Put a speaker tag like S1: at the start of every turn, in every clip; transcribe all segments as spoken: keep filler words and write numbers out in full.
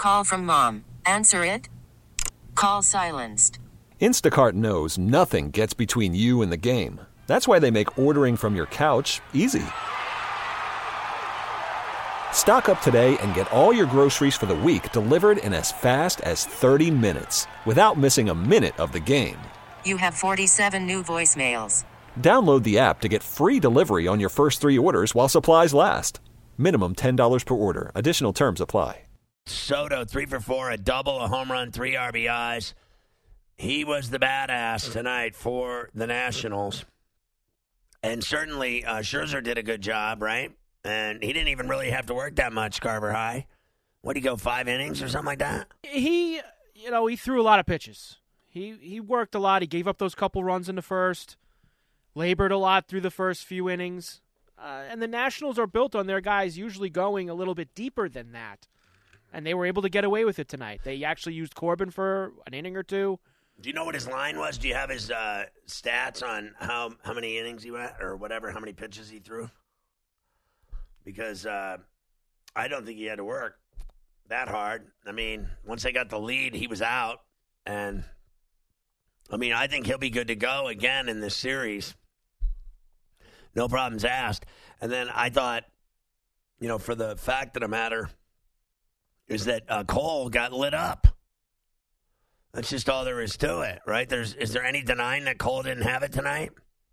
S1: Call from mom. Answer it. Call silenced.
S2: Instacart knows nothing gets between you and the game. That's why they make ordering from your couch easy. Stock up today and get all your groceries for the week delivered in as fast as thirty minutes without missing a minute of the game.
S1: You have forty-seven new voicemails.
S2: Download the app to get free delivery on your first three orders while supplies last. Minimum ten dollars per order. Additional terms apply.
S3: Soto, three for four, a double, a home run, three R B Is. He was the badass tonight for the Nationals. And certainly uh, Scherzer did a good job, right? And he didn't even really have to work that much, Carver High. What, did he go, five innings or something like that?
S4: He, you know, he threw a lot of pitches. He he worked a lot. He gave up those couple runs in the first, labored a lot through the first few innings. Uh, and the Nationals are built on their guys usually going a little bit deeper than that. And they were able to get away with it tonight. They actually used Corbin for an inning or two.
S3: Do you know what his line was? Do you have his uh, stats on how, how many innings he went or whatever, how many pitches he threw? Because uh, I don't think he had to work that hard. I mean, once they got the lead, he was out. And, I mean, I think he'll be good to go again in this series. No problems asked. And then I thought, you know, for the fact of the matter is that uh, Cole got lit up. That's just all there is to it, right? There's is there any denying that Cole didn't have it tonight?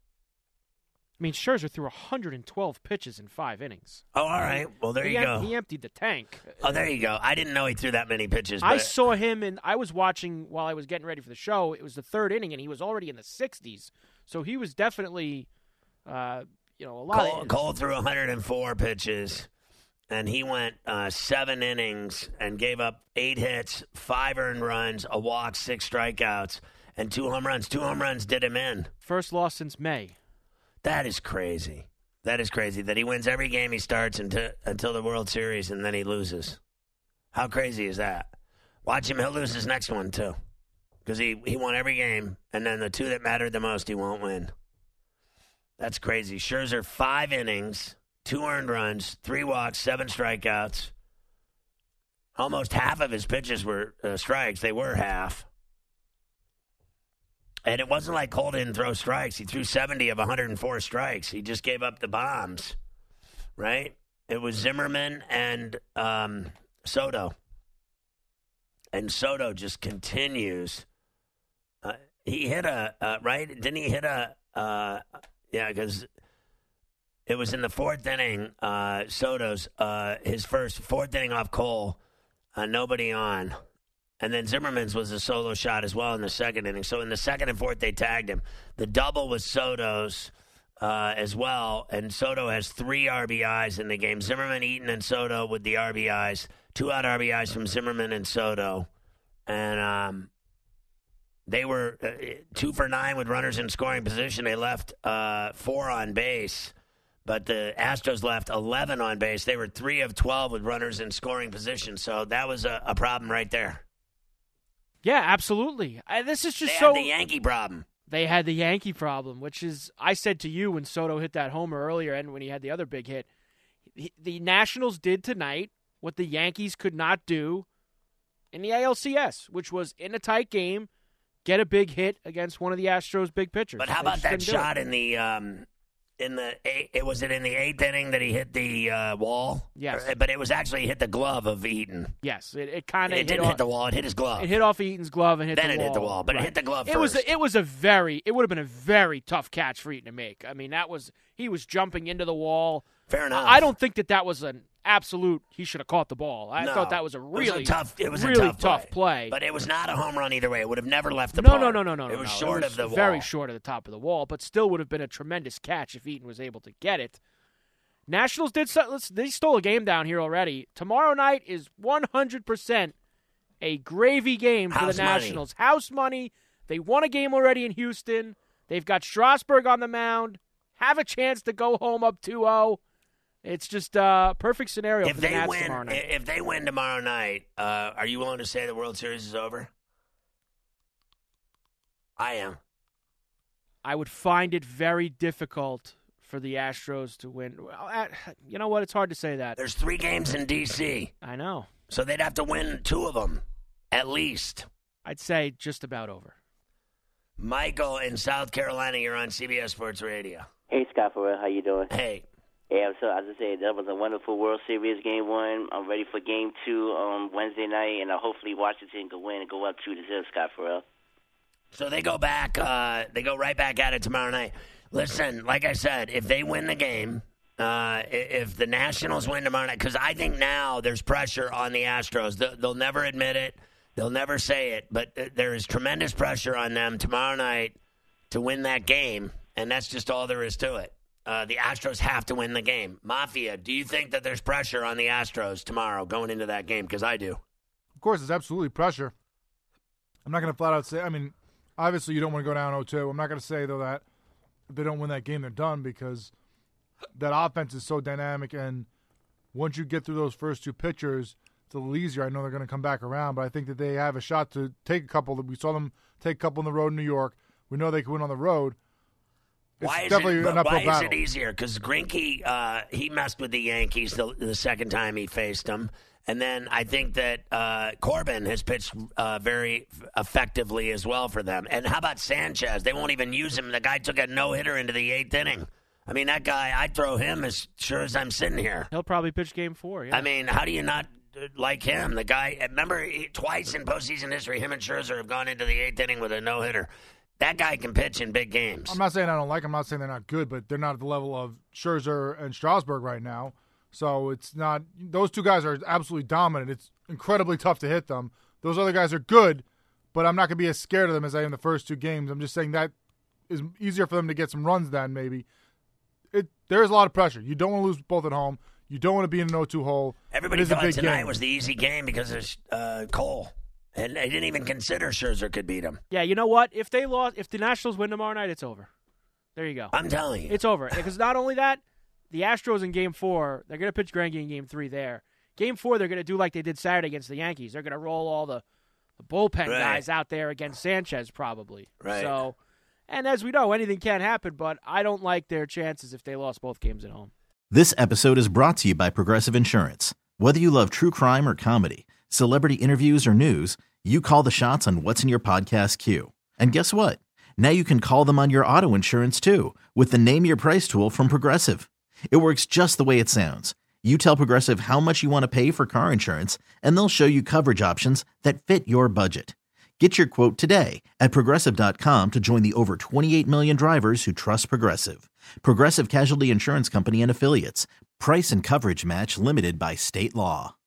S4: I mean, Scherzer threw one hundred twelve pitches in five innings.
S3: Oh, all right. Well, there
S4: he
S3: you
S4: em-
S3: go.
S4: He emptied the tank.
S3: Oh, there you go. I didn't know he threw that many pitches.
S4: I
S3: but...
S4: saw him, and I was watching while I was getting ready for the show. It was the third inning, and he was already in the sixties. So he was definitely, uh, you know, a lot.
S3: Cole,
S4: of
S3: Cole threw one hundred four pitches, and he went uh, seven innings and gave up eight hits, five earned runs, a walk, six strikeouts, and two home runs. Two home runs did him in.
S4: First loss since May.
S3: That is crazy. That is crazy that he wins every game he starts until, until the World Series, and then he loses. How crazy is that? Watch him. He'll lose his next one, too, because he, he won every game, and then the two that mattered the most he won't win. That's crazy. Scherzer, five innings, two earned runs, three walks, seven strikeouts. Almost half of his pitches were uh, strikes. They were half. And it wasn't like Cole didn't throw strikes. He threw seventy of one hundred four strikes. He just gave up the bombs, right? It was Zimmerman and um, Soto. And Soto just continues. Uh, he hit a, uh, right? Didn't he hit a, uh, yeah, because it was in the fourth inning, uh, Soto's, uh, his first fourth inning off Cole, uh, nobody on. And then Zimmerman's was a solo shot as well in the second inning. So in the second and fourth, they tagged him. The double was Soto's uh, as well. And Soto has three R B Is in the game. Zimmerman, Eaton, and Soto with the R B Is. Two out R B Is from Zimmerman and Soto. And um, they were uh, two for nine with runners in scoring position. They left uh, four on base. But the Astros left eleven on base. They were three of twelve with runners in scoring position. So that was a, a problem right there.
S4: Yeah, absolutely. I, this is just
S3: they
S4: so.
S3: They had the Yankee problem.
S4: They had the Yankee problem, which is, I said to you when Soto hit that homer earlier and when he had the other big hit, he, the Nationals did tonight what the Yankees could not do in the A L C S, which was in a tight game, get a big hit against one of the Astros' big pitchers.
S3: But how
S4: They
S3: about that
S4: just
S3: shot
S4: couldn't
S3: in the um, in the eight, it was it in the eighth inning that he hit the uh, wall?
S4: Yes,
S3: or, but it was actually hit the glove of Eaton.
S4: Yes, it, it kind of
S3: it didn't
S4: off,
S3: hit the wall. It hit his glove.
S4: It hit off Eaton's glove and hit
S3: then
S4: the
S3: wall.
S4: Then
S3: it hit the wall, but
S4: right.
S3: it hit the glove
S4: it
S3: first.
S4: Was a, it was a very it would have been a very tough catch for Eaton to make. I mean, that was he was jumping into the wall.
S3: Fair enough.
S4: I don't think that that was an absolute. He should have caught the ball. I
S3: no,
S4: thought that was a really
S3: it was a tough. It was
S4: really
S3: a tough,
S4: tough
S3: play.
S4: play.
S3: But it was not a home run either way. It would have never left the
S4: no,
S3: park.
S4: no, no, no, no.
S3: It was
S4: no.
S3: short
S4: it was
S3: of the wall.
S4: Very short of the top of the wall, but still would have been a tremendous catch if Eaton was able to get it. Nationals did. So, they stole a game down here already. Tomorrow night is one hundred percent a gravy game for
S3: House
S4: the
S3: money.
S4: Nationals. House money. They won a game already in Houston. They've got Strasburg on the mound. Have a chance to go home up two oh. It's just a uh, perfect scenario
S3: if
S4: for the
S3: they
S4: Nats
S3: win,
S4: tomorrow night.
S3: If they win tomorrow night, uh, are you willing to say the World Series is over? I am.
S4: I would find it very difficult for the Astros to win. Well, you know what? It's hard to say that.
S3: There's three games in D C
S4: I know.
S3: So they'd have to win two of them, at least.
S4: I'd say just about over.
S3: Michael in South Carolina, you're on C B S Sports Radio.
S5: Hey, Scott Farrell, how you doing?
S3: Hey.
S5: Yeah, so as I said, that was a wonderful World Series game one. I'm ready for game two on Wednesday night, and uh, hopefully Washington can win and go up two to zero, Scott Farrell.
S3: So they go back, uh, they go right back at it tomorrow night. Listen, like I said, if they win the game, uh, if the Nationals win tomorrow night, because I think now there's pressure on the Astros. They'll, they'll never admit it. They'll never say it, but there is tremendous pressure on them tomorrow night to win that game, and that's just all there is to it. Uh, the Astros have to win the game. Mafia, do you think that there's pressure on the Astros tomorrow going into that game? Because I do.
S6: Of course, there's absolutely pressure. I'm not going to flat out say, I mean, obviously you don't want to go down oh two. I'm not going to say, though, that if they don't win that game, they're done, because that offense is so dynamic, and once you get through those first two pitchers, it's a little easier. I know they're going to come back around, but I think that they have a shot to take a couple. We saw them take a couple on the road in New York. We know they can win on the road. It's
S3: why is
S6: definitely
S3: it,
S6: an uphill
S3: why is
S6: battle.
S3: it easier? Because Greinke, uh, he messed with the Yankees the, the second time he faced them. And then I think that uh, Corbin has pitched uh, very effectively as well for them. And how about Sanchez? They won't even use him. The guy took a no-hitter into the eighth inning. I mean, that guy, I'd throw him as sure as I'm sitting here.
S4: He'll probably pitch game four, yeah.
S3: I mean, how do you not like him? The guy, remember, he, twice in postseason history, him and Scherzer have gone into the eighth inning with a no-hitter. That guy can pitch in big games.
S6: I'm not saying I don't like them. I'm not saying they're not good, but they're not at the level of Scherzer and Strasburg right now. So it's not – those two guys are absolutely dominant. It's incredibly tough to hit them. Those other guys are good, but I'm not going to be as scared of them as I am the first two games. I'm just saying that is easier for them to get some runs than maybe. It There's a lot of pressure. You don't want to lose both at home. You don't want to be in an oh two hole.
S3: Everybody thought
S6: tonight
S3: game. was the easy game because of uh, Cole. And they didn't even consider Scherzer could beat him.
S4: Yeah, you know what? If they lost, if the Nationals win tomorrow night, it's over. There you go.
S3: I'm telling you.
S4: It's over. Because not only that, the Astros in game four, they're going to pitch Greinke in game three there. Game four, they're going to do like they did Saturday against the Yankees. They're going to roll all the, the bullpen
S3: right.
S4: guys out there against Sanchez probably.
S3: Right.
S4: So, and as we know, anything can happen, but I don't like their chances if they lost both games at home.
S7: This episode is brought to you by Progressive Insurance. Whether you love true crime or comedy, celebrity interviews or news, you call the shots on what's in your podcast queue. And guess what? Now you can call them on your auto insurance too with the Name Your Price tool from Progressive. It works just the way it sounds. You tell Progressive how much you want to pay for car insurance, and they'll show you coverage options that fit your budget. Get your quote today at Progressive dot com to join the over twenty-eight million drivers who trust Progressive. Progressive Casualty Insurance Company and Affiliates. Price and coverage match limited by state law.